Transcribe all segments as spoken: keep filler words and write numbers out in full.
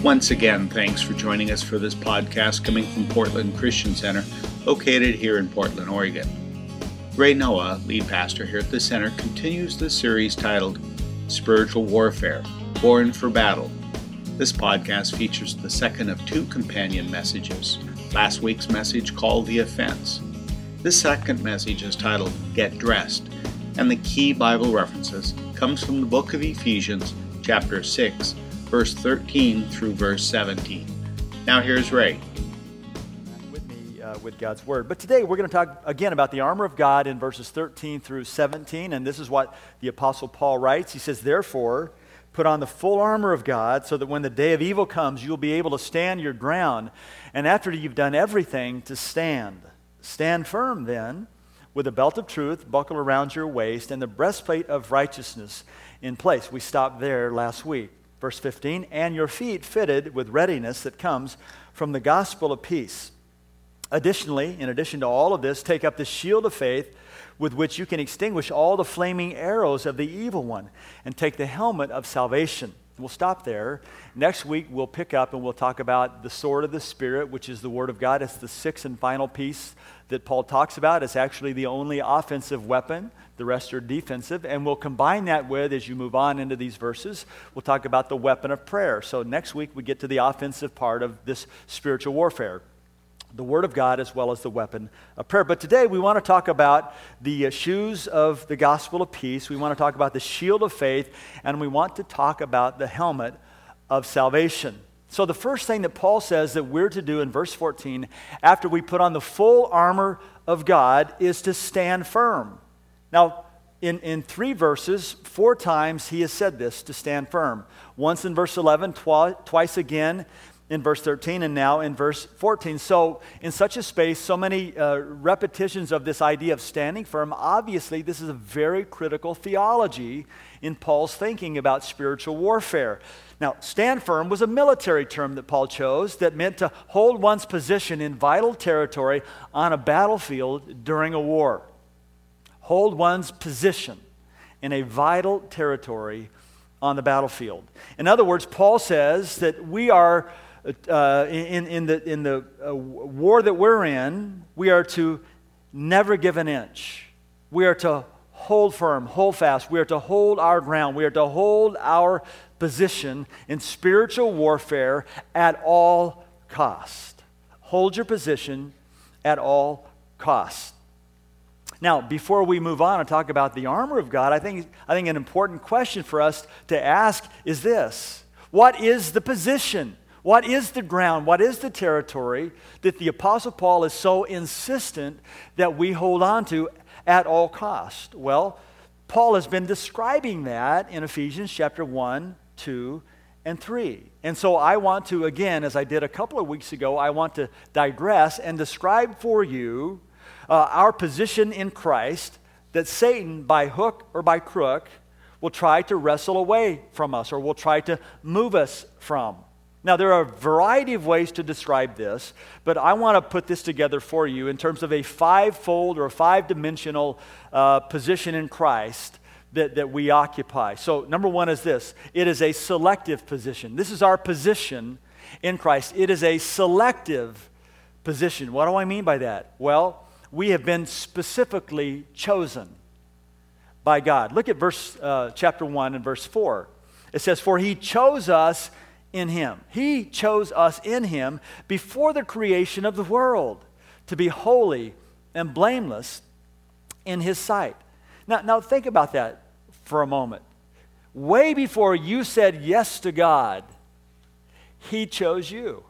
Once again, thanks for joining us for this podcast coming from Portland Christian Center, located here in Portland, Oregon. Ray Noah, lead pastor here at the center, continues the series titled Spiritual Warfare, Born for Battle. This podcast features the second of two companion messages. Last week's message called The Offense. This second message is titled Get Dressed, and the key Bible references comes from the book of Ephesians, chapter six, verse thirteen through verse seventeen. Now here's Ray. With me uh, with God's Word. But today we're going to talk again about the armor of God in verses thirteen through seventeen, and this is what the Apostle Paul writes. He says, "Therefore, put on the full armor of God so that when the day of evil comes, you'll be able to stand your ground. And after you've done everything, to stand. Stand firm then, with a belt of truth buckled around your waist and the breastplate of righteousness in place." We stopped there last week. Verse fifteen, "And your feet fitted with readiness that comes from the gospel of peace. Additionally, in addition to all of this, take up the shield of faith with which you can extinguish all the flaming arrows of the evil one, and take the helmet of salvation." We'll stop there. Next week, we'll pick up and we'll talk about the sword of the Spirit, which is the Word of God. It's the sixth and final piece that Paul talks about. It's actually the only offensive weapon. The rest are defensive. And we'll combine that with, as you move on into these verses, we'll talk about the weapon of prayer. So next week, we get to the offensive part of this spiritual warfare. The Word of God as well as the weapon of prayer. But today we want to talk about the uh, shoes of the gospel of peace. We want to talk about the shield of faith, and we want to talk about the helmet of salvation. So the first thing that Paul says that we're to do in verse fourteen, after we put on the full armor of God, is to stand firm. Now, in, in three verses, four times he has said this, to stand firm. Once in verse eleven, twi- twice again in verse thirteen, and now in verse fourteen. So in such a space, so many uh, repetitions of this idea of standing firm, obviously this is a very critical theology in Paul's thinking about spiritual warfare. Now, stand firm was a military term that Paul chose that meant to hold one's position in vital territory on a battlefield during a war. Hold one's position in a vital territory on the battlefield. In other words, Paul says that we are Uh, in, in the, in the uh, war that we're in, we are to never give an inch. We are to hold firm, hold fast. We are to hold our ground. We are to hold our position in spiritual warfare at all cost. Hold your position at all cost. Now, before we move on and talk about the armor of God, I think, I think an important question for us to ask is this: what is the position? What is the ground, what is the territory that the Apostle Paul is so insistent that we hold on to at all cost? Well, Paul has been describing that in Ephesians chapter one, two, and three. And so I want to, again, as I did a couple of weeks ago, I want to digress and describe for you uh, our position in Christ that Satan, by hook or by crook, will try to wrestle away from us or will try to move us from. Now, there are a variety of ways to describe this, but I want to put this together for you in terms of a five-fold or a five-dimensional uh, position in Christ that, that we occupy. So, number one is this. It is a selective position. This is our position in Christ. It is a selective position. What do I mean by that? Well, we have been specifically chosen by God. Look at verse uh, chapter one and verse four. It says, "For he chose us in him." He chose us in him before the creation of the world to be holy and blameless in his sight. Now, now think about that for a moment. Way before you said yes to God, he chose you.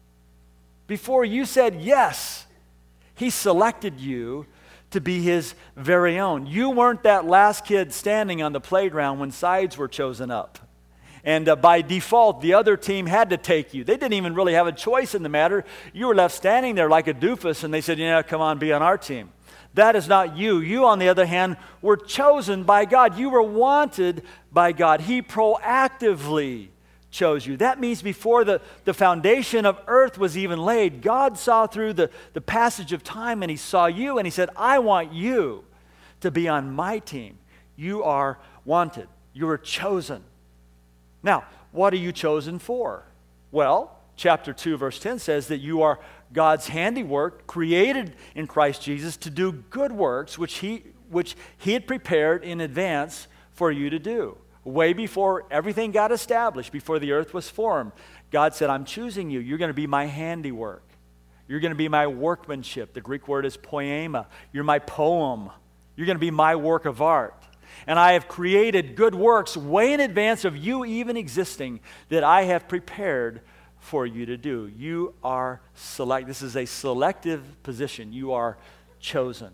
Before you said yes, he selected you to be his very own. You weren't that last kid standing on the playground when sides were chosen up. And uh, by default, the other team had to take you. They didn't even really have a choice in the matter. You were left standing there like a doofus, and they said, "Yeah, come on, be on our team." That is not you. You, on the other hand, were chosen by God. You were wanted by God. He proactively chose you. That means before the, the foundation of earth was even laid, God saw through the, the passage of time, and he saw you, and he said, "I want you to be on my team. You are wanted. You were chosen." Now, what are you chosen for? Well, chapter two, verse ten says that you are God's handiwork, created in Christ Jesus to do good works, which he, which he had prepared in advance for you to do. Way before everything got established, before the earth was formed, God said, I'm choosing you. You're going to be my handiwork. You're going to be my workmanship. The Greek word is poema. You're my poem. You're going to be my work of art. And I have created good works way in advance of you even existing that I have prepared for you to do. You are select. This is a selective position. You are chosen.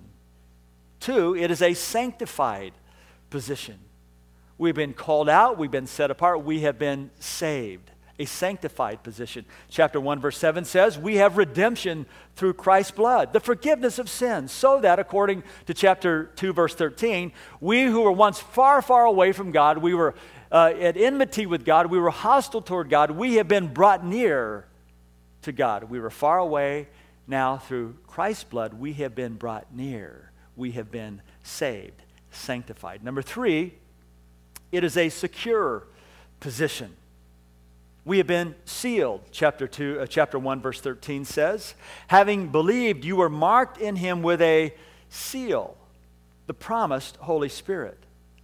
Two, it is a sanctified position. We've been called out. We've been set apart. We have been saved. A sanctified position. Chapter one, verse seven says, we have redemption through Christ's blood, the forgiveness of sins, so that, according to chapter two, verse thirteen, we who were once far, far away from God, we were uh, at enmity with God, we were hostile toward God, we have been brought near to God. We were far away. Now, through Christ's blood, we have been brought near. We have been saved, sanctified. Number three, it is a secure position. We have been sealed, chapter two, uh, chapter one, verse thirteen says, having believed you were marked in him with a seal, the promised Holy Spirit.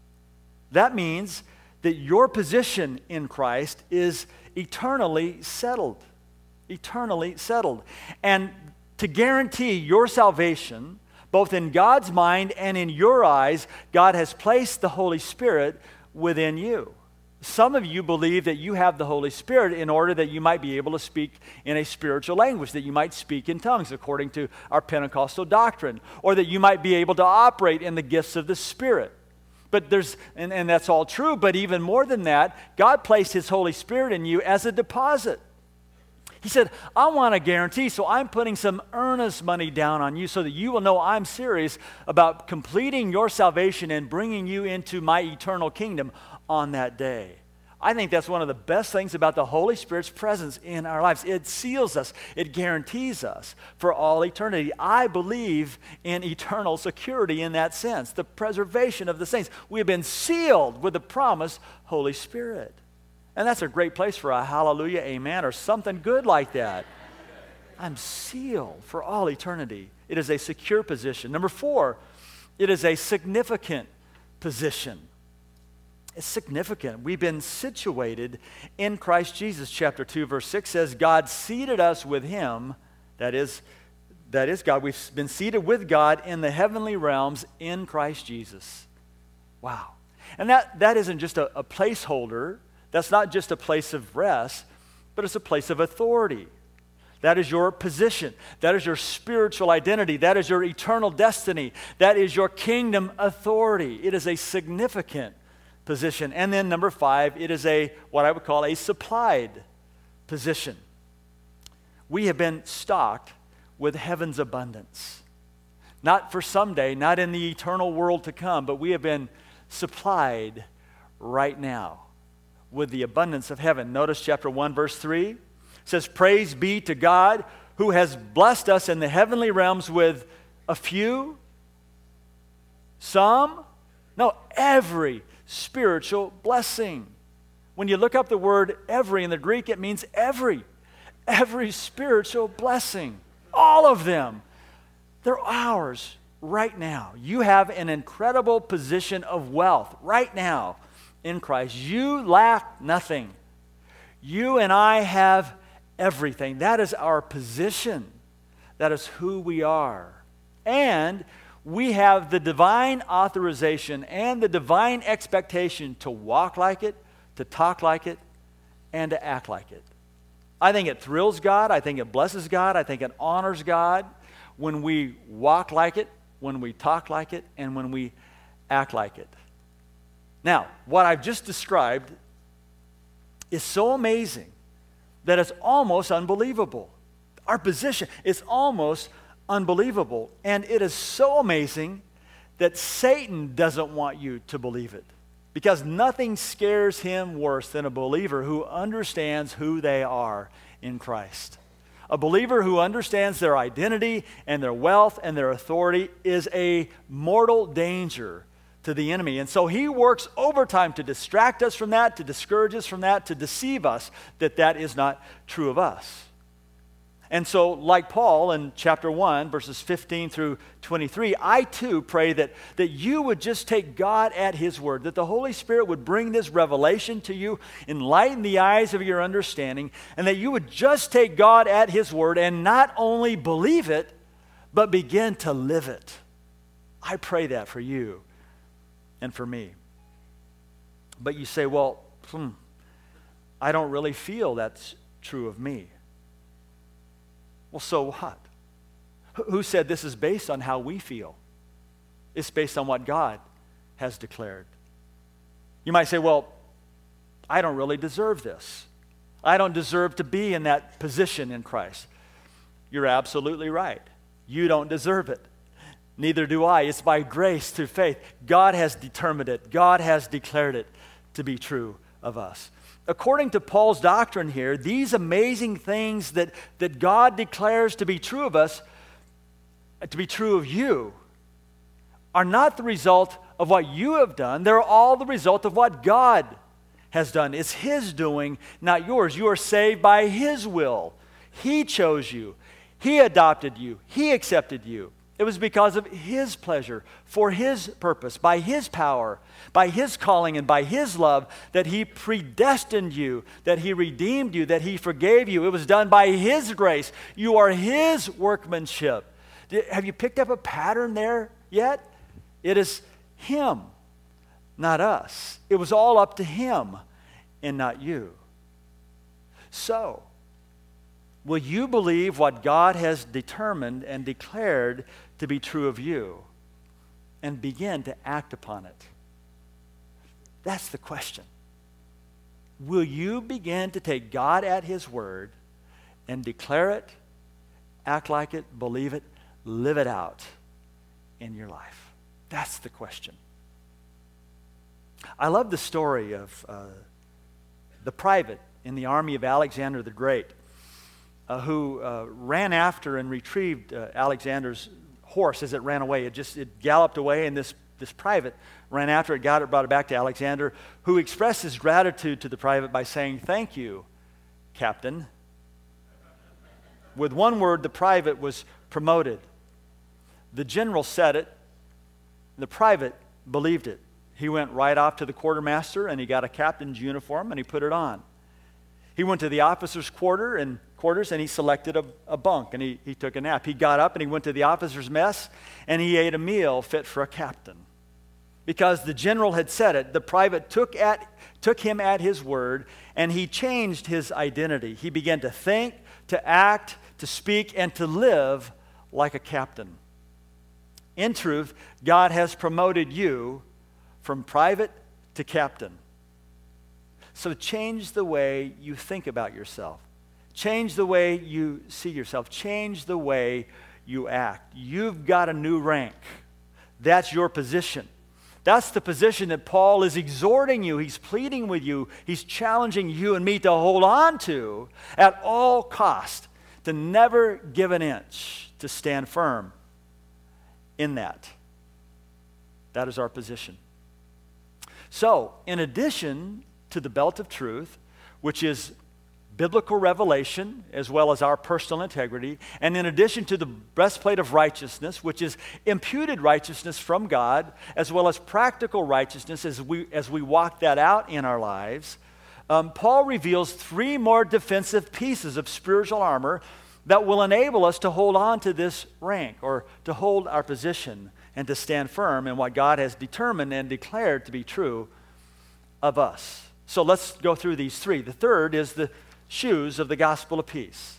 That means that your position in Christ is eternally settled. Eternally settled. And to guarantee your salvation, both in God's mind and in your eyes, God has placed the Holy Spirit within you. Some of you believe that you have the Holy Spirit in order that you might be able to speak in a spiritual language, that you might speak in tongues according to our Pentecostal doctrine, or that you might be able to operate in the gifts of the Spirit. But there's, and, and that's all true, but even more than that, God placed His Holy Spirit in you as a deposit. He said, I want a guarantee, so I'm putting some earnest money down on you so that you will know I'm serious about completing your salvation and bringing you into my eternal kingdom on that day. I think that's one of the best things about the Holy Spirit's presence in our lives. It seals us. It guarantees us for all eternity. I believe in eternal security in that sense, the preservation of the saints. We have been sealed with the promised Holy Spirit. And that's a great place for a hallelujah, amen, or something good like that. I'm sealed for all eternity. It is a secure position. Number four, it is a significant position. It's significant. We've been situated in Christ Jesus. Chapter two, verse six says, God seated us with Him, that is, that is God. We've been seated with God in the heavenly realms in Christ Jesus. Wow. And that, that isn't just a, a placeholder. That's not just a place of rest, but it's a place of authority. That is your position. That is your spiritual identity. That is your eternal destiny. That is your kingdom authority. It is a significant position. And then number five, it is a what I would call a supplied position. We have been stocked with heaven's abundance. Not for someday, not in the eternal world to come, but we have been supplied right now with the abundance of heaven. Notice chapter one, verse three. It says, praise be to God who has blessed us in the heavenly realms with a few, some, no, every spiritual blessing. When you look up the word every in the Greek, it means every. Every spiritual blessing. All of them. They're ours right now. You have an incredible position of wealth right now in Christ. You lack nothing. You and I have everything. That is our position. That is who we are. And we have the divine authorization and the divine expectation to walk like it, to talk like it, and to act like it. I think it thrills God. I think it blesses God. I think it honors God when we walk like it, when we talk like it, and when we act like it. Now, what I've just described is so amazing that it's almost unbelievable. Our position is almost unbelievable. And it is so amazing that Satan doesn't want you to believe it. Because nothing scares him worse than a believer who understands who they are in Christ. A believer who understands their identity and their wealth and their authority is a mortal danger to the enemy. And so he works overtime to distract us from that, to discourage us from that, to deceive us that that is not true of us. And so, like Paul in chapter one, verses fifteen through twenty-three, I too pray that, that you would just take God at his word, that the Holy Spirit would bring this revelation to you, enlighten the eyes of your understanding, and that you would just take God at his word and not only believe it, but begin to live it. I pray that for you and for me. But you say, well, hmm, I don't really feel that's true of me. Well, so what? Who said this is based on how we feel? It's based on what God has declared. You might say, well, I don't really deserve this. I don't deserve to be in that position in Christ. You're absolutely right. You don't deserve it. Neither do I. It's by grace through faith. God has determined it. God has declared it to be true of us. According to Paul's doctrine here, these amazing things that, that God declares to be true of us, to be true of you, are not the result of what you have done. They're all the result of what God has done. It's his doing, not yours. You are saved by his will. He chose you. He adopted you. He accepted you. It was because of his pleasure, for his purpose, by his power, by his calling, and by his love that he predestined you, that he redeemed you, that he forgave you. It was done by his grace. You are his workmanship. Have you picked up a pattern there yet? It is him, not us. It was all up to him and not you. So, will you believe what God has determined and declared to be true of you and begin to act upon it? That's the question. Will you begin to take God at his word and declare it, act like it, believe it, live it out in your life? That's the question. I love the story of uh, the private in the army of Alexander the Great, Uh, who uh, ran after and retrieved uh, Alexander's horse as it ran away. It just it galloped away, and this, this private ran after it, got it, brought it back to Alexander, who expressed his gratitude to the private by saying, "Thank you, Captain." With one word, the private was promoted. The general said it. The private believed it. He went right off to the quartermaster, and he got a captain's uniform, and he put it on. He went to the officer's quarter and quarters and he selected a, a bunk and he, he took a nap. He got up and he went to the officer's mess and he ate a meal fit for a captain. Because the general had said it, the private took, at, took him at his word and he changed his identity. He began to think, to act, to speak, and to live like a captain. In truth, God has promoted you from private to captain. So change the way you think about yourself. Change the way you see yourself. Change the way you act. You've got a new rank. That's your position. That's the position that Paul is exhorting you. He's pleading with you. He's challenging you and me to hold on to at all cost, to never give an inch, to stand firm in that. That is our position. So, in addition to the belt of truth, which is biblical revelation as well as our personal integrity, and in addition to the breastplate of righteousness, which is imputed righteousness from God, as well as practical righteousness as we as we walk that out in our lives, um, Paul reveals three more defensive pieces of spiritual armor that will enable us to hold on to this rank, or to hold our position and to stand firm in what God has determined and declared to be true of us. So let's go through these three. The third is the shoes of the gospel of peace.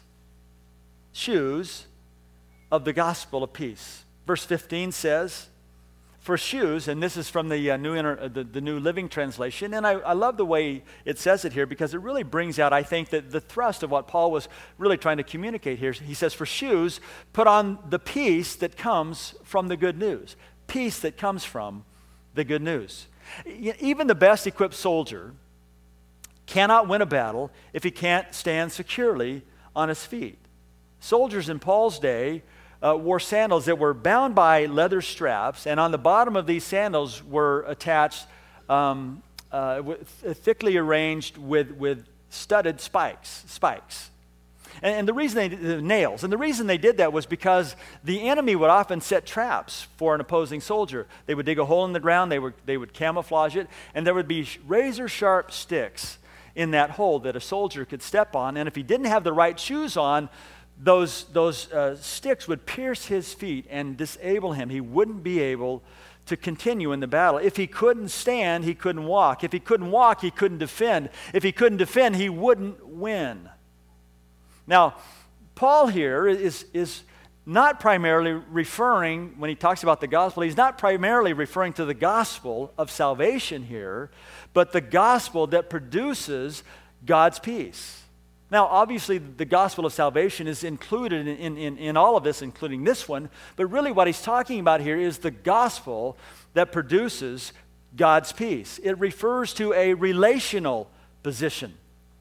Shoes of the gospel of peace. Verse fifteen says, for shoes, and this is from the uh, new inter, uh, the, the New Living Translation, and I, I love the way it says it here because it really brings out, I think, that the thrust of what Paul was really trying to communicate here. He says, for shoes, put on the peace that comes from the good news. Peace that comes from the good news. Even the best equipped soldier cannot win a battle if he can't stand securely on his feet. Soldiers in Paul's day uh, wore sandals that were bound by leather straps, and on the bottom of these sandals were attached, um, uh, with, thickly arranged with, with studded spikes, spikes. And, and the reason they did, the nails, and the reason they did that was because the enemy would often set traps for an opposing soldier. They would dig a hole in the ground, they would, they would camouflage it, and there would be razor-sharp sticks in that hole that a soldier could step on, and if he didn't have the right shoes on, those, those uh, sticks would pierce his feet and disable him. He wouldn't be able to continue in the battle. If he couldn't stand, he couldn't walk. If he couldn't walk, he couldn't defend. If he couldn't defend, he wouldn't win. Now, Paul here is, is not primarily referring, when he talks about the gospel, he's not primarily referring to the gospel of salvation here, but the gospel that produces God's peace. Now, obviously, the gospel of salvation is included in, in, in all of this, including this one, but really what he's talking about here is the gospel that produces God's peace. It refers to a relational position.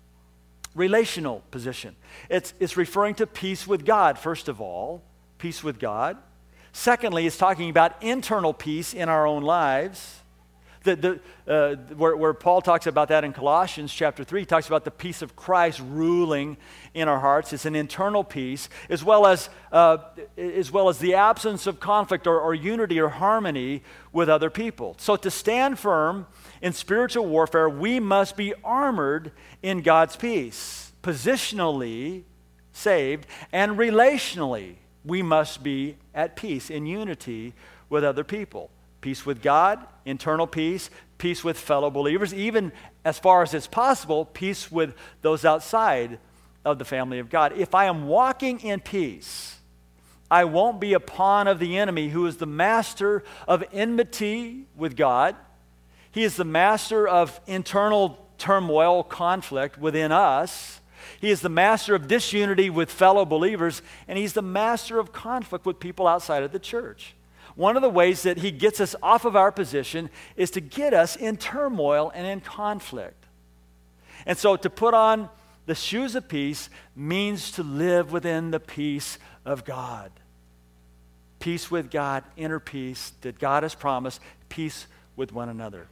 Relational position. It's, it's referring to peace with God, first of all, peace with God. Secondly, it's talking about internal peace in our own lives. The, the, uh, where, where Paul talks about that in Colossians chapter three, he talks about the peace of Christ ruling in our hearts. It's an internal peace, as well as, uh, as, well as the absence of conflict or, or unity or harmony with other people. So to stand firm in spiritual warfare, we must be armored in God's peace. Positionally saved, and relationally, we must be at peace, in unity with other people. Peace with God, internal peace, peace with fellow believers, even as far as it's possible, peace with those outside of the family of God. If I am walking in peace, I won't be a pawn of the enemy, who is the master of enmity with God. He is the master of internal turmoil, conflict within us. He is the master of disunity with fellow believers, and he's the master of conflict with people outside of the church. One of the ways that he gets us off of our position is to get us in turmoil and in conflict. And so to put on the shoes of peace means to live within the peace of God. Peace with God, inner peace that God has promised, peace with one another.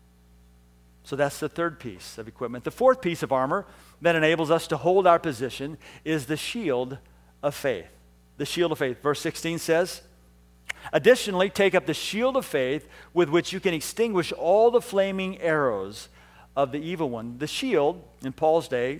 So that's the third piece of equipment. The fourth piece of armor that enables us to hold our position is the shield of faith. The shield of faith. Verse sixteen says, additionally, take up the shield of faith with which you can extinguish all the flaming arrows of the evil one. The shield, in Paul's day,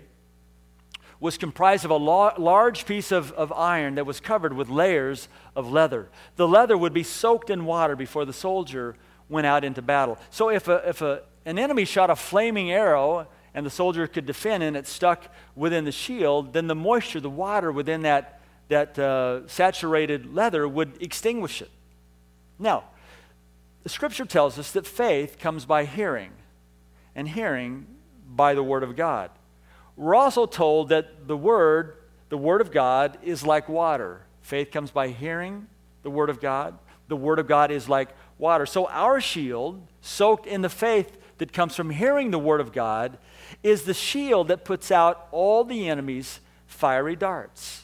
was comprised of a la- large piece of, of iron that was covered with layers of leather. The leather would be soaked in water before the soldier went out into battle. So if, a, if a, an enemy shot a flaming arrow and the soldier could defend and it stuck within the shield, then the moisture, the water within that that uh, saturated leather would extinguish it. Now, the scripture tells us that faith comes by hearing, and hearing by the word of God. We're also told that the word, the word of God, is like water. Faith comes by hearing the word of God. The word of God is like water. So our shield, soaked in the faith that comes from hearing the word of God, is the shield that puts out all the enemy's fiery darts.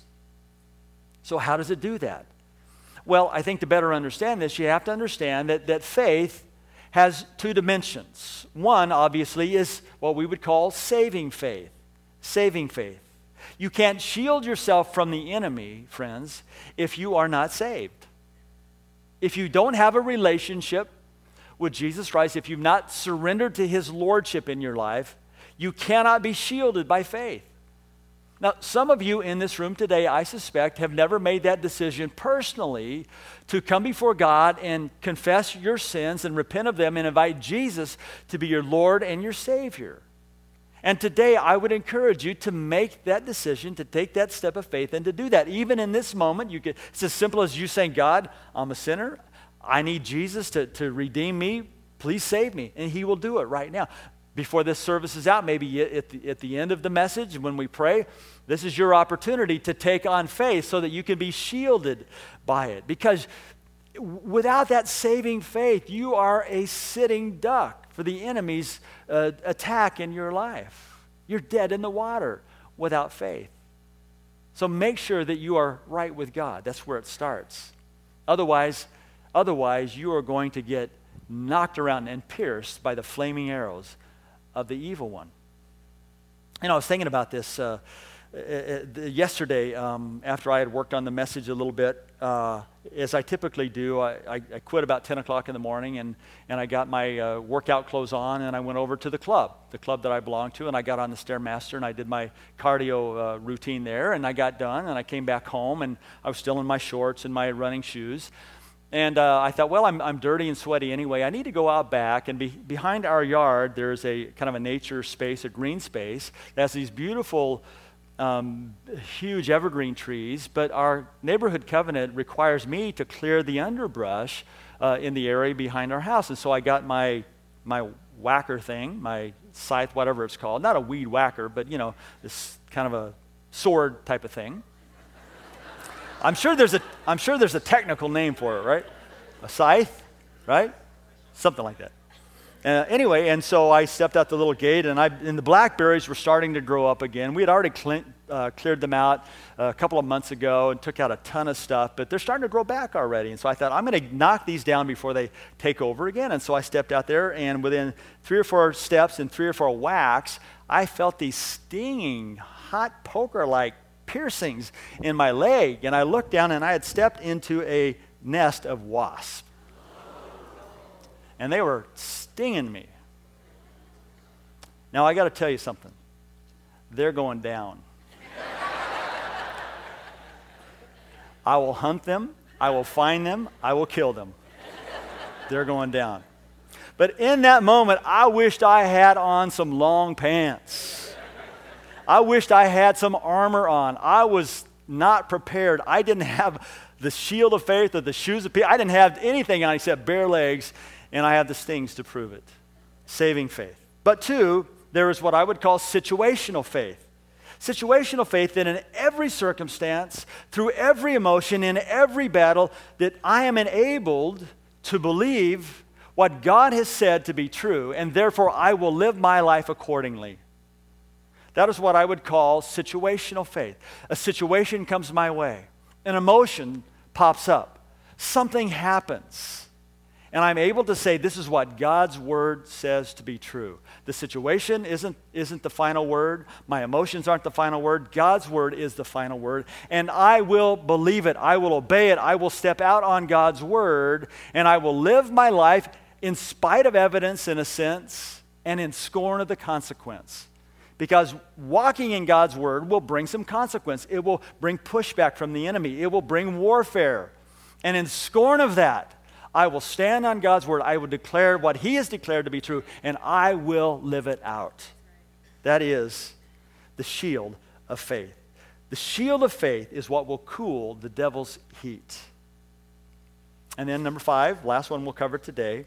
So how does it do that? Well, I think to better understand this, you have to understand that, that faith has two dimensions. One, obviously, is what we would call saving faith. Saving faith. You can't shield yourself from the enemy, friends, if you are not saved. If you don't have a relationship with Jesus Christ, if you've not surrendered to his lordship in your life, you cannot be shielded by faith. Now, some of you in this room today, I suspect, have never made that decision personally to come before God and confess your sins and repent of them and invite Jesus to be your Lord and your Savior. And today, I would encourage you to make that decision, to take that step of faith and to do that. Even in this moment, you could, it's as simple as you saying, God, I'm a sinner. I need Jesus to, to redeem me. Please save me. And he will do it right now. Before this service is out, maybe at the, at the end of the message, when we pray, this is your opportunity to take on faith so that you can be shielded by it. Because without that saving faith, you are a sitting duck for the enemy's uh, attack in your life. You're dead in the water without faith. So make sure that you are right with God. That's where it starts. Otherwise, otherwise you are going to get knocked around and pierced by the flaming arrows of the evil one. You know, I was thinking about this uh, uh, yesterday um, after I had worked on the message a little bit. Uh, as I typically do, I, I, I quit about ten o'clock in the morning, and, and I got my uh, workout clothes on, and I went over to the club, the club that I belong to, and I got on the Stairmaster, and I did my cardio uh, routine there, and I got done, and I came back home, and I was still in my shorts and my running shoes. And uh, I thought, well, I'm, I'm dirty and sweaty anyway. I need to go out back. And be, behind our yard, there's a kind of a nature space, a green space, that has these beautiful, um, huge evergreen trees. But our neighborhood covenant requires me to clear the underbrush uh, in the area behind our house. And so I got my my whacker thing, my scythe, whatever it's called. Not a weed whacker, but, you know, this kind of a sword type of thing. I'm sure there's a I'm sure there's a technical name for it, right? A scythe, right? Something like that. Uh, anyway, and so I stepped out the little gate, and I and the blackberries were starting to grow up again. We had already cle- uh, cleared them out uh, a couple of months ago and took out a ton of stuff, but they're starting to grow back already. And so I thought, I'm going to knock these down before they take over again. And so I stepped out there, and within three or four steps and three or four whacks, I felt these stinging, hot poker-like piercings in my leg, and I looked down, and I had stepped into a nest of wasps, and they were stinging me. Now I got to tell you something. They're going down. I will hunt them, I will find them, I will kill them. They're going down. But in that moment, I wished I had on some long pants. I wished I had some armor on. I was not prepared. I didn't have the shield of faith or the shoes of peace. I didn't have anything on except bare legs, and I had the stings to prove it. Saving faith. But two, there is what I would call situational faith. Situational faith that in every circumstance, through every emotion, in every battle, that I am enabled to believe what God has said to be true, and therefore I will live my life accordingly. That is what I would call situational faith. A situation comes my way. An emotion pops up. Something happens. And I'm able to say, this is what God's word says to be true. The situation isn't, isn't the final word. My emotions aren't the final word. God's word is the final word. And I will believe it. I will obey it. I will step out on God's word. And I will live my life in spite of evidence, in a sense, and in scorn of the consequence. Because walking in God's word will bring some consequence. It will bring pushback from the enemy. It will bring warfare. And in scorn of that, I will stand on God's word. I will declare what he has declared to be true, and I will live it out. That is the shield of faith. The shield of faith is what will cool the devil's heat. And then number five, last one we'll cover today,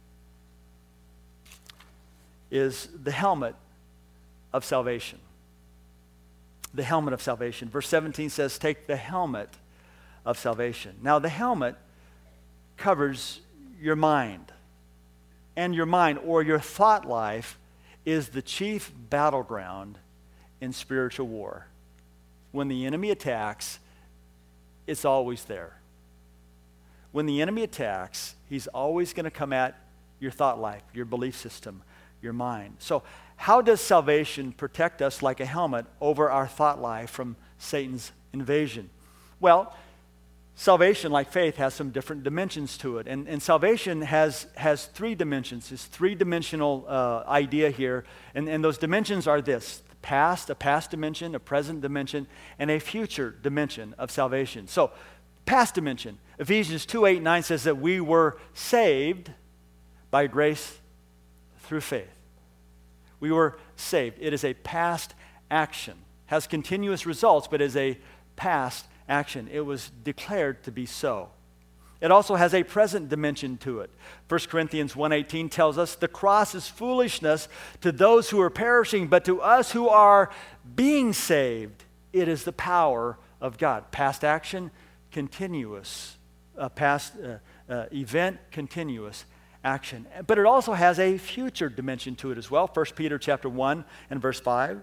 is the helmet of salvation. The helmet of salvation. Verse seventeen says, take the helmet of salvation. Now, the helmet covers your mind. And your mind, or your thought life, is the chief battleground in spiritual war. When the enemy attacks, it's always there. When the enemy attacks, he's always going to come at your thought life, your belief system, your mind. So, how does salvation protect us like a helmet over our thought life from Satan's invasion? Well, salvation, like faith, has some different dimensions to it. And, and salvation has, has three dimensions. This three-dimensional uh, idea here. And, and those dimensions are this: past, a past dimension, a present dimension, and a future dimension of salvation. So, past dimension. Ephesians two, eight, nine says that we were saved by grace through faith. We were saved. It is a past action. Has continuous results, but is a past action. It was declared to be so. It also has a present dimension to it. First Corinthians one eighteen tells us the cross is foolishness to those who are perishing, but to us who are being saved, it is the power of God. Past action, continuous. Uh, past uh, uh, event, continuous action. But it also has a future dimension to it as well. First Peter chapter one and verse five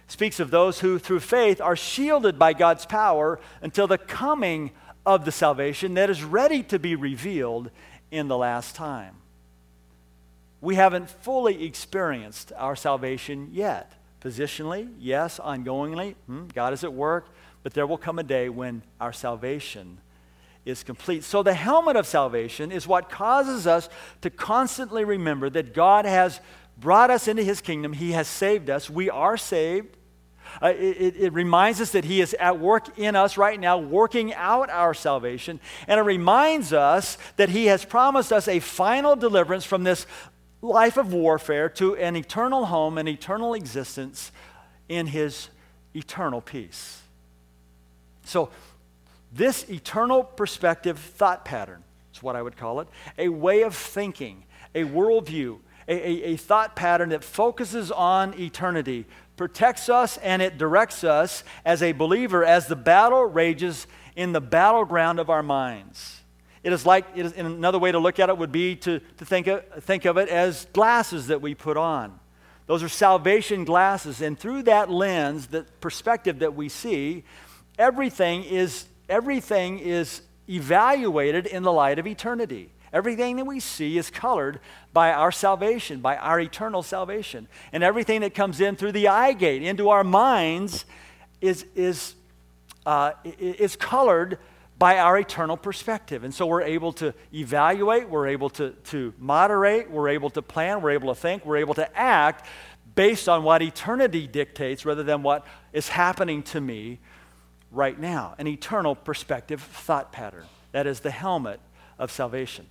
speaks of those who, through faith, are shielded by God's power until the coming of the salvation that is ready to be revealed in the last time. We haven't fully experienced our salvation yet. Positionally, yes. Ongoingly, hmm, God is at work. But there will come a day when our salvation is complete. So the helmet of salvation is what causes us to constantly remember that God has brought us into his kingdom. He has saved us. We are saved. Uh, it, it reminds us that he is at work in us right now, working out our salvation. And it reminds us that he has promised us a final deliverance from this life of warfare to an eternal home, an eternal existence in his eternal peace. So this eternal perspective thought pattern is what I would call it, a way of thinking, a worldview, a, a, a thought pattern that focuses on eternity, protects us and it directs us as a believer as the battle rages in the battleground of our minds. It is like, it is, and another way to look at it would be to, to think, of, think of it as glasses that we put on. Those are salvation glasses, and through that lens, the perspective that we see, everything is, everything is evaluated in the light of eternity. Everything that we see is colored by our salvation, by our eternal salvation. And everything that comes in through the eye gate into our minds is, is, uh, is colored by our eternal perspective. And so we're able to evaluate, we're able to, to moderate, we're able to plan, we're able to think, we're able to act based on what eternity dictates rather than what is happening to me right now. An eternal perspective thought pattern. That is the helmet of salvation.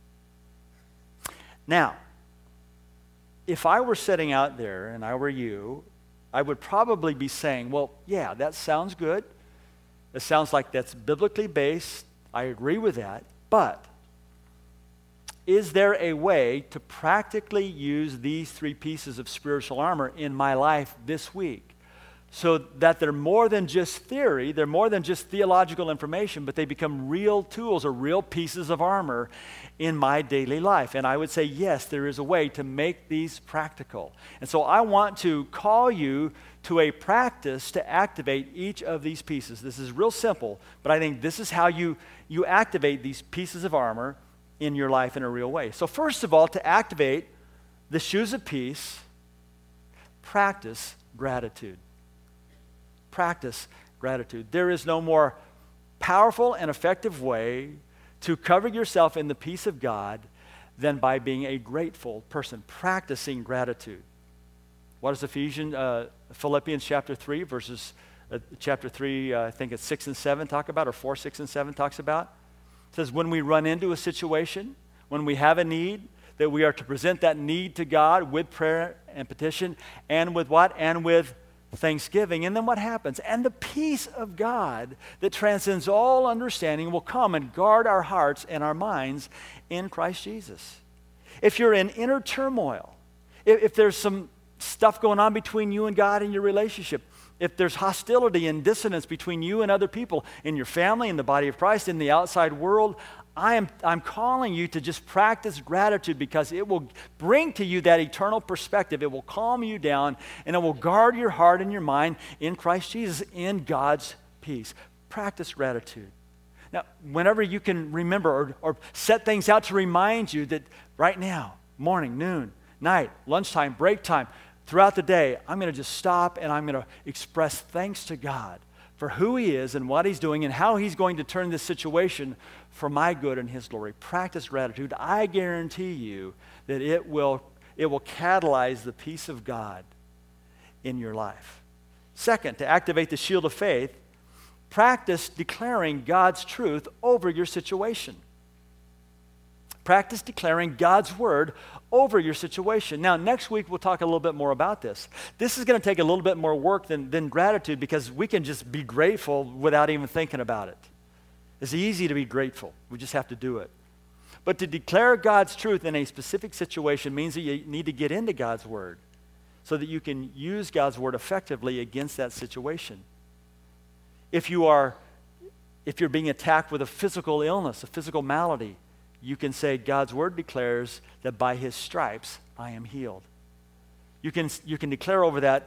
Now, if I were sitting out there and I were you, I would probably be saying, well, yeah, that sounds good. It sounds like that's biblically based. I agree with that. But is there a way to practically use these three pieces of spiritual armor in my life this week so that they're more than just theory, they're more than just theological information, but they become real tools or real pieces of armor in my daily life? And I would say, yes, there is a way to make these practical. And so I want to call you to a practice to activate each of these pieces. This is real simple, but I think this is how you, you activate these pieces of armor in your life in a real way. So first of all, to activate the shoes of peace, practice gratitude. Practice gratitude. There is no more powerful and effective way to cover yourself in the peace of God than by being a grateful person, practicing gratitude. What does Ephesians, uh, Philippians chapter three, verses, uh, chapter three, uh, I think it's six and seven talk about, or four, six, and seven talks about? It says, when we run into a situation, when we have a need, that we are to present that need to God with prayer and petition, and with what? And with thanksgiving. And then what happens? And the peace of God that transcends all understanding will come and guard our hearts and our minds in Christ Jesus. If you're in inner turmoil, if, if there's some stuff going on between you and God in your relationship, if there's hostility and dissonance between you and other people in your family, in the body of Christ, in the outside world, I am I'm calling you to just practice gratitude because it will bring to you that eternal perspective. It will calm you down and it will guard your heart and your mind in Christ Jesus in God's peace. Practice gratitude. Now, whenever you can remember or, or set things out to remind you that right now, morning, noon, night, lunchtime, break time, throughout the day, I'm going to just stop and I'm going to express thanks to God for who he is and what he's doing and how he's going to turn this situation for my good and his glory. Practice gratitude. I guarantee you that it will, it will catalyze the peace of God in your life. Second, to activate the shield of faith, practice declaring God's truth over your situation. Practice declaring God's word over your situation. Now, next week, we'll talk a little bit more about this. This is going to take a little bit more work than, than gratitude because we can just be grateful without even thinking about it. It's easy to be grateful. We just have to do it. But to declare God's truth in a specific situation means that you need to get into God's word so that you can use God's word effectively against that situation. If you are, if you're being attacked with a physical illness, a physical malady, you can say God's word declares that by his stripes I am healed. You can, you can declare over that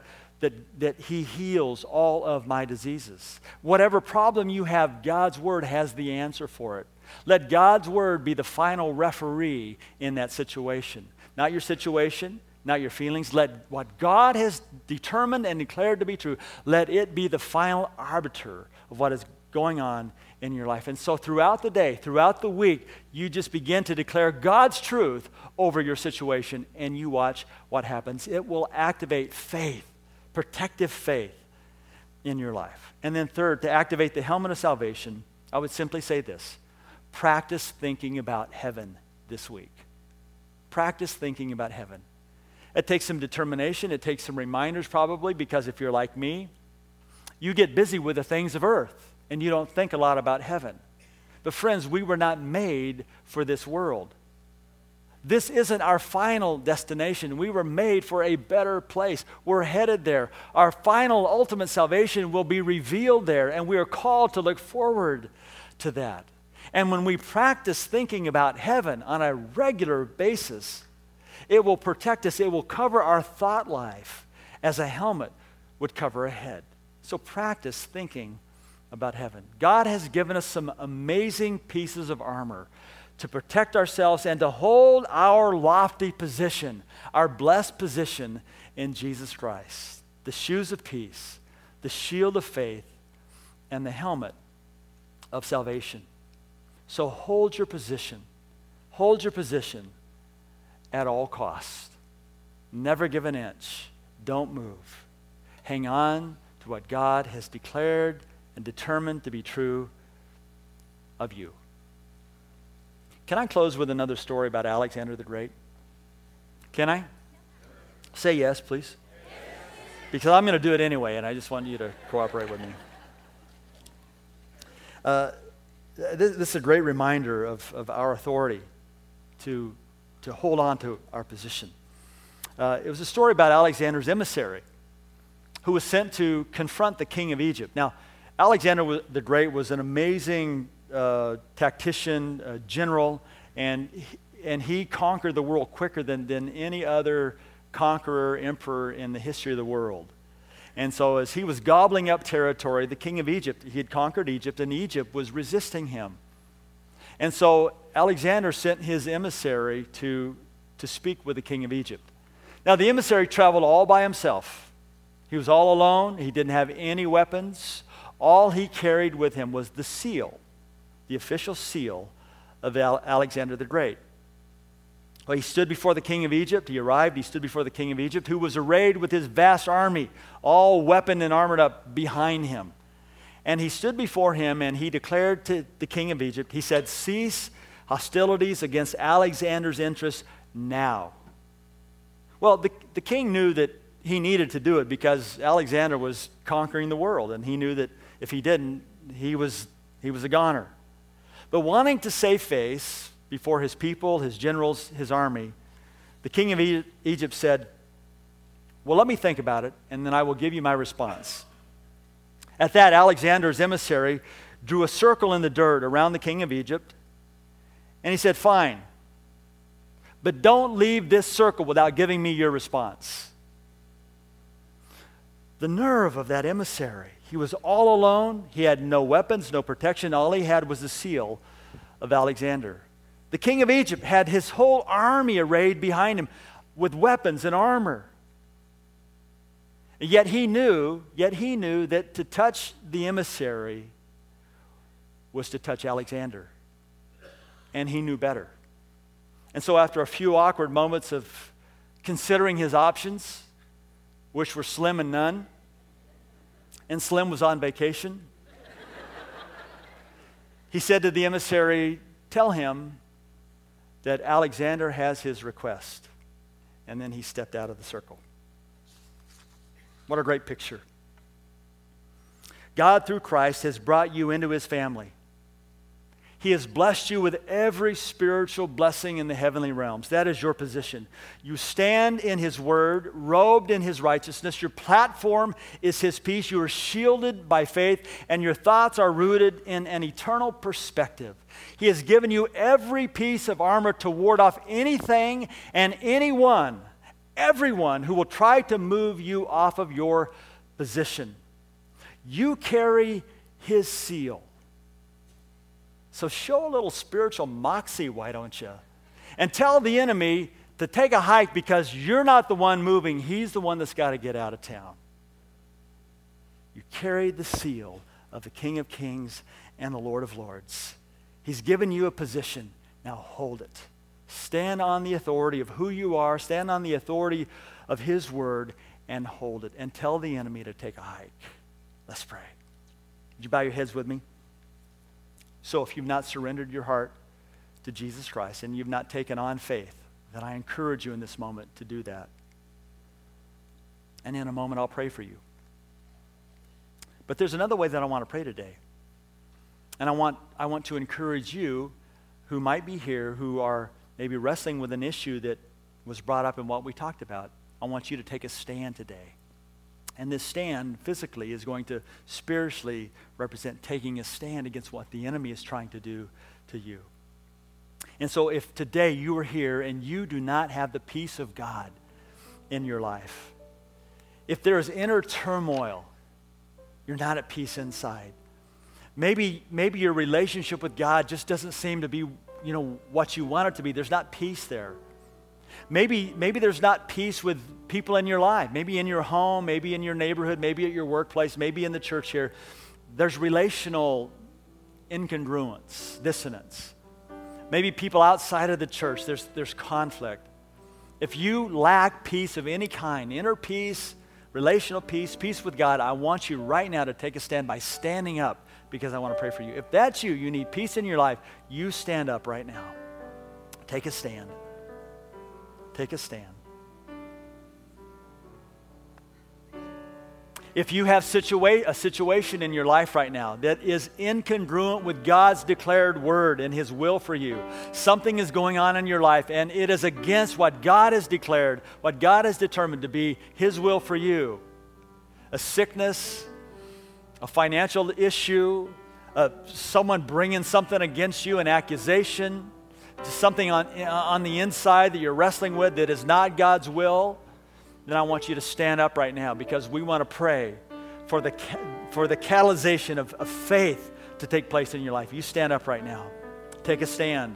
that, that he heals all of my diseases. Whatever problem you have, God's word has the answer for it. Let God's word be the final referee in that situation. Not your situation, not your feelings. Let what God has determined and declared to be true, let it be the final arbiter of what is going on in your life. And so throughout the day, throughout the week, you just begin to declare God's truth over your situation, and you watch what happens. It will activate faith, protective faith in your life. And then third, to activate the helmet of salvation, I would simply say this: practice thinking about heaven this week. Practice thinking about heaven. It takes some determination. It takes some reminders probably, because if you're like me, you get busy with the things of earth and you don't think a lot about heaven. But friends, we were not made for this world. This isn't our final destination. We were made for a better place. We're headed there. Our final, ultimate salvation will be revealed there, and we are called to look forward to that. And when we practice thinking about heaven on a regular basis, it will protect us. It will cover our thought life as a helmet would cover a head. So practice thinking about heaven. God has given us some amazing pieces of armor to protect ourselves and to hold our lofty position, our blessed position in Jesus Christ. The shoes of peace, the shield of faith, and the helmet of salvation. So hold your position. Hold your position at all costs. Never give an inch. Don't move. Hang on to what God has declared and determined to be true of you. Can I close with another story about Alexander the Great? Can I? Say yes, please. Because I'm going to do it anyway, and I just want you to cooperate with me. Uh, this, this is a great reminder of, of our authority to, to hold on to our position. Uh, it was a story about Alexander's emissary who was sent to confront the king of Egypt. Now, Alexander the Great was an amazing uh, tactician, uh, general, and he, and he conquered the world quicker than, than any other conqueror, emperor in the history of the world. And so as he was gobbling up territory, the king of Egypt, he had conquered Egypt, and Egypt was resisting him. And so Alexander sent his emissary to, to speak with the king of Egypt. Now the emissary traveled all by himself. He was all alone. He didn't have any weapons. All he carried with him was the seal, the official seal of Alexander the Great. Well, he stood before the king of Egypt. He arrived. He stood before the king of Egypt, who was arrayed with his vast army, all weaponed and armored up behind him. And he stood before him, and he declared to the king of Egypt, he said, "Cease hostilities against Alexander's interests now." Well, the, the king knew that he needed to do it because Alexander was conquering the world, and he knew that if he didn't, he was, he was a goner. But wanting to save face before his people, his generals, his army, the king of Egypt said, "Well, let me think about it, and then I will give you my response." At that, Alexander's emissary drew a circle in the dirt around the king of Egypt, and he said, "Fine, but don't leave this circle without giving me your response." The nerve of that emissary. He was all alone. He had no weapons, no protection. All he had was the seal of Alexander. The king of Egypt had his whole army arrayed behind him with weapons and armor. Yet he knew, yet he knew that to touch the emissary was to touch Alexander. And he knew better. And so after a few awkward moments of considering his options, which were slim and none, and Slim was on vacation, he said to the emissary, "Tell him that Alexander has his request." And then he stepped out of the circle. What a great picture. God, through Christ, has brought you into his family. He has blessed you with every spiritual blessing in the heavenly realms. That is your position. You stand in his word, robed in his righteousness. Your platform is his peace. You are shielded by faith, and your thoughts are rooted in an eternal perspective. He has given you every piece of armor to ward off anything and anyone everyone who will try to move you off of your position. You carry his seal. So show a little spiritual moxie, why don't you? And tell the enemy to take a hike because you're not the one moving. He's the one that's got to get out of town. You carry the seal of the King of Kings and the Lord of Lords. He's given you a position. Now hold it. Stand on the authority of who you are. Stand on the authority of his word and hold it. And tell the enemy to take a hike. Let's pray. Would you bow your heads with me? So if you've not surrendered your heart to Jesus Christ and you've not taken on faith, then I encourage you in this moment to do that. And in a moment I'll pray for you. But there's another way that I want to pray today. And I want, I want to encourage you who might be here, who are maybe wrestling with an issue that was brought up in what we talked about. I want you to take a stand today. And this stand physically is going to spiritually represent taking a stand against what the enemy is trying to do to you. And so if today you are here and you do not have the peace of God in your life, if there is inner turmoil, you're not at peace inside. Maybe, maybe your relationship with God just doesn't seem to be, you know, what you want it to be. There's not peace there. Maybe, maybe there's not peace with people in your life. Maybe in your home, maybe in your neighborhood, maybe at your workplace, maybe in the church here. There's relational incongruence, dissonance. Maybe people outside of the church, there's, there's conflict. If you lack peace of any kind, inner peace, relational peace, peace with God, I want you right now to take a stand by standing up because I want to pray for you. If that's you, you need peace in your life, you stand up right now. Take a stand. Take a stand. If you have situa- a situation in your life right now that is incongruent with God's declared word and his will for you, something is going on in your life and it is against what God has declared, what God has determined to be his will for you, a sickness, a financial issue, uh, someone bringing something against you, an accusation, something on, on the inside that you're wrestling with that is not God's will, then I want you to stand up right now because we want to pray for the, for the catalyzation of, of faith to take place in your life. You stand up right now. Take a stand.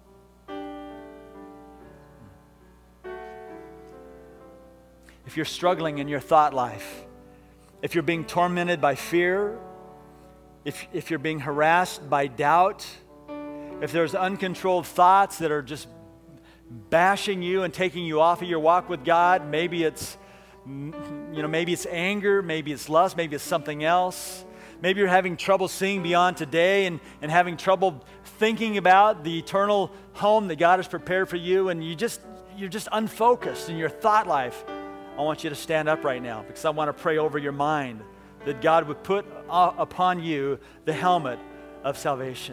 If you're struggling in your thought life, if you're being tormented by fear, if, if you're being harassed by doubt, if there's uncontrolled thoughts that are just bashing you and taking you off of your walk with God, maybe it's, you know, maybe it's anger, maybe it's lust, maybe it's something else. Maybe you're having trouble seeing beyond today and, and having trouble thinking about the eternal home that God has prepared for you, and you just, you're just unfocused in your thought life. I want you to stand up right now because I want to pray over your mind that God would put uh, upon you the helmet of salvation.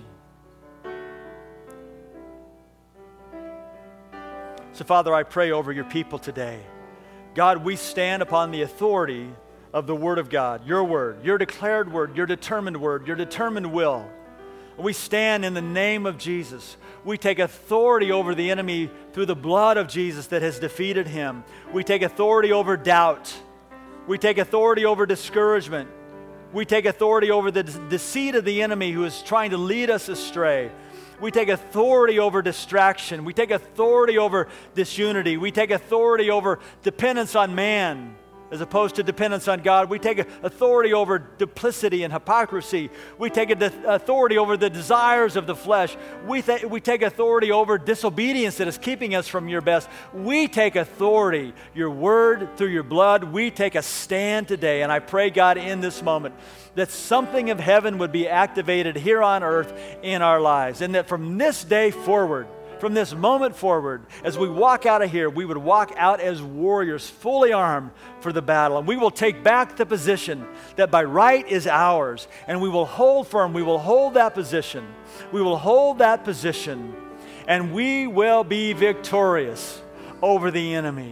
So, Father, I pray over your people today. God, we stand upon the authority of the Word of God, your Word, your declared Word, your determined Word, your determined will. We stand in the name of Jesus. We take authority over the enemy through the blood of Jesus that has defeated him. We take authority over doubt. We take authority over discouragement. We take authority over the de- deceit of the enemy who is trying to lead us astray. We take authority over distraction. We take authority over disunity. We take authority over dependence on man as opposed to dependence on God. We take authority over duplicity and hypocrisy. We take authority over the desires of the flesh. We, th- we take authority over disobedience that is keeping us from your best. We take authority, your word through your blood. We take a stand today. And I pray, God, in this moment, that something of heaven would be activated here on earth in our lives. And that from this day forward, from this moment forward, as we walk out of here, we would walk out as warriors, fully armed for the battle. And we will take back the position that by right is ours. And we will hold firm. We will hold that position. We will hold that position. And we will be victorious over the enemy.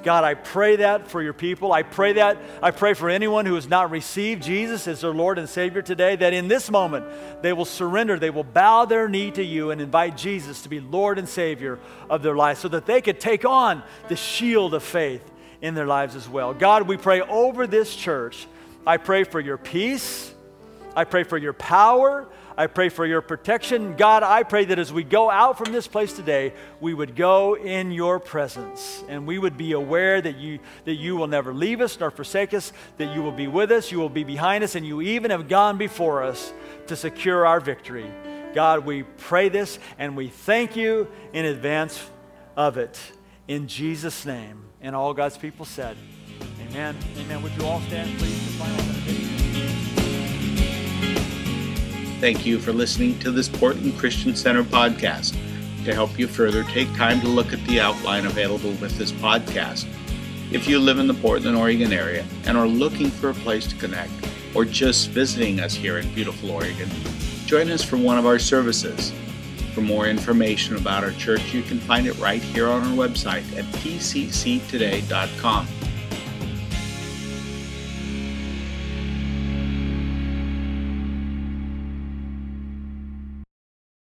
God, I pray that for your people. I pray that. I pray for anyone who has not received Jesus as their Lord and Savior today, that in this moment they will surrender, they will bow their knee to you and invite Jesus to be Lord and Savior of their life so that they could take on the shield of faith in their lives as well. God, we pray over this church. I pray for your peace. I pray for your power. I pray for your protection. God, I pray that as we go out from this place today, we would go in your presence and we would be aware that you that you will never leave us nor forsake us, that you will be with us, you will be behind us, and you even have gone before us to secure our victory. God, we pray this and we thank you in advance of it. In Jesus' name. And all God's people said, amen. Amen. Would you all stand, please, for final benediction? Thank you for listening to this Portland Christian Center podcast. To help you further, take time to look at the outline available with this podcast. If you live in the Portland, Oregon area and are looking for a place to connect, or just visiting us here in beautiful Oregon, join us for one of our services. For more information about our church, you can find it right here on our website at p c c today dot com.